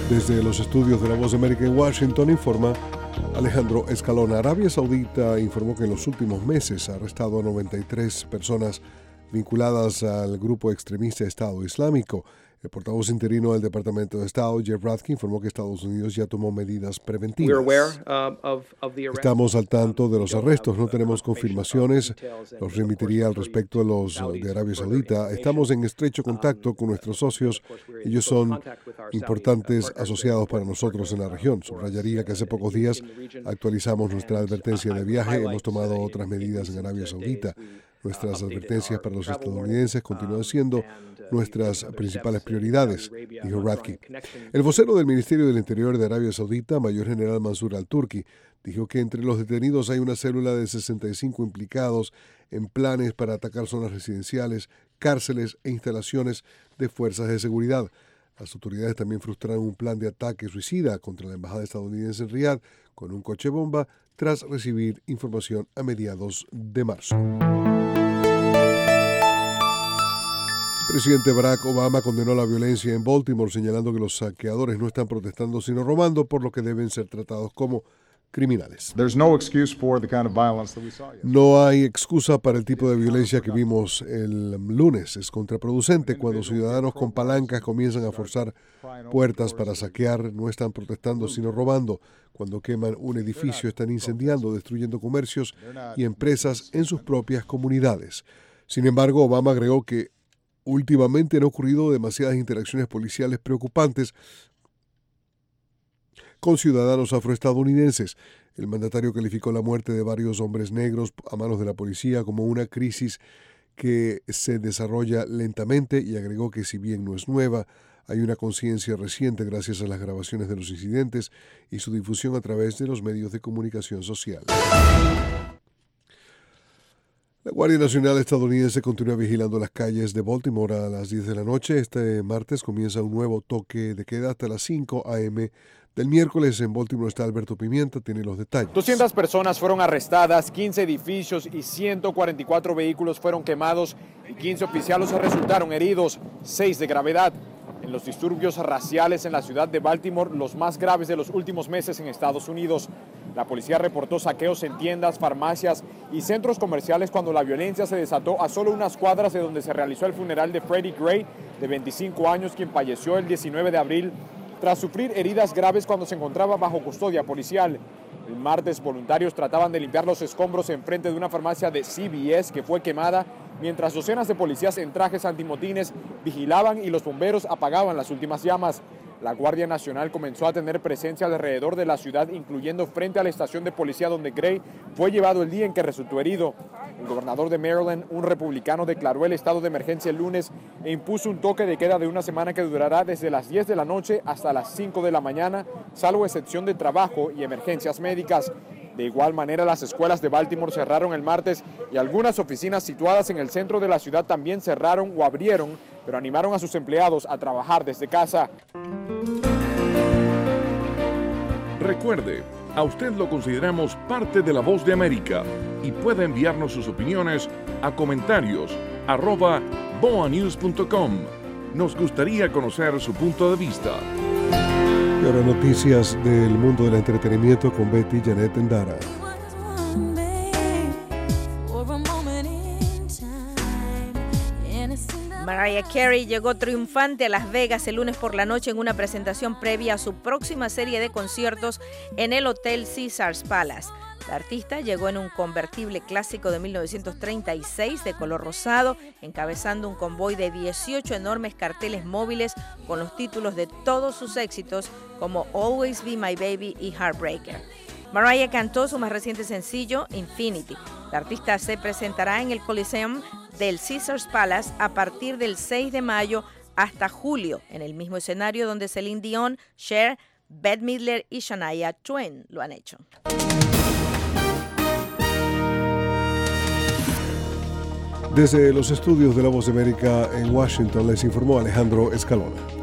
Desde los estudios de La Voz de América en Washington informa Alejandro Escalona. Arabia Saudita informó que en los últimos meses ha arrestado a 93 personas vinculadas al grupo extremista Estado Islámico. El portavoz interino del Departamento de Estado, Jeff Radke, informó que Estados Unidos ya tomó medidas preventivas. Estamos al tanto de los arrestos, no tenemos confirmaciones, los remitiría al respecto a los de Arabia Saudita. Estamos en estrecho contacto con nuestros socios, ellos son importantes asociados para nosotros en la región. Subrayaría que hace pocos días actualizamos nuestra advertencia de viaje, hemos tomado otras medidas en Arabia Saudita. Nuestras advertencias para los estadounidenses continúan siendo nuestras principales prioridades, dijo Radke. El vocero del Ministerio del Interior de Arabia Saudita, Mayor General Mansour al-Turki, dijo que entre los detenidos hay una célula de 65 implicados en planes para atacar zonas residenciales, cárceles e instalaciones de fuerzas de seguridad. Las autoridades también frustraron un plan de ataque suicida contra la embajada estadounidense en Riad con un coche bomba tras recibir información a mediados de marzo. El presidente Barack Obama condenó la violencia en Baltimore, señalando que los saqueadores no están protestando sino robando, por lo que deben ser tratados como criminales. No hay excusa para el tipo de violencia que vimos el lunes. Es contraproducente cuando ciudadanos con palancas comienzan a forzar puertas para saquear. No están protestando sino robando. Cuando queman un edificio están incendiando, destruyendo comercios y empresas en sus propias comunidades. Sin embargo, Obama agregó que últimamente han ocurrido demasiadas interacciones policiales preocupantes con ciudadanos afroestadounidenses. El mandatario calificó la muerte de varios hombres negros a manos de la policía como una crisis que se desarrolla lentamente y agregó que si bien no es nueva, hay una conciencia reciente gracias a las grabaciones de los incidentes y su difusión a través de los medios de comunicación social. La Guardia Nacional estadounidense continúa vigilando las calles de Baltimore a las 10 de la noche. Este martes comienza un nuevo toque de queda hasta las 5 a.m. del miércoles. En Baltimore está Alberto Pimienta, tiene los detalles. 200 personas fueron arrestadas, 15 edificios y 144 vehículos fueron quemados y 15 oficiales resultaron heridos, 6 de gravedad. En los disturbios raciales en la ciudad de Baltimore, los más graves de los últimos meses en Estados Unidos. La policía reportó saqueos en tiendas, farmacias y centros comerciales cuando la violencia se desató a solo unas cuadras de donde se realizó el funeral de Freddie Gray, de 25 años, quien falleció el 19 de abril tras sufrir heridas graves cuando se encontraba bajo custodia policial. El martes, voluntarios trataban de limpiar los escombros enfrente de una farmacia de CVS que fue quemada, mientras docenas de policías en trajes antimotines vigilaban y los bomberos apagaban las últimas llamas. La Guardia Nacional comenzó a tener presencia alrededor de la ciudad, incluyendo frente a la estación de policía donde Gray fue llevado el día en que resultó herido. El gobernador de Maryland, un republicano, declaró el estado de emergencia el lunes e impuso un toque de queda de una semana que durará desde las 10 de la noche hasta las 5 de la mañana, salvo excepción de trabajo y emergencias médicas. De igual manera, las escuelas de Baltimore cerraron el martes y algunas oficinas situadas en el centro de la ciudad también cerraron o abrieron, pero animaron a sus empleados a trabajar desde casa. Recuerde, a usted lo consideramos parte de La Voz de América y puede enviarnos sus opiniones a comentarios@boanews.com. Nos gustaría conocer su punto de vista. Y ahora noticias del mundo del entretenimiento con Betty Janet Endara. Mariah Carey llegó triunfante a Las Vegas el lunes por la noche en una presentación previa a su próxima serie de conciertos en el Hotel Caesars Palace. La artista llegó en un convertible clásico de 1936 de color rosado, encabezando un convoy de 18 enormes carteles móviles con los títulos de todos sus éxitos como Always Be My Baby y Heartbreaker. Mariah cantó su más reciente sencillo, Infinity. La artista se presentará en el Coliseum del Caesars Palace a partir del 6 de mayo hasta julio, en el mismo escenario donde Celine Dion, Cher, Bette Midler y Shania Twain lo han hecho. Desde los estudios de La Voz de América en Washington les informó Alejandro Escalona.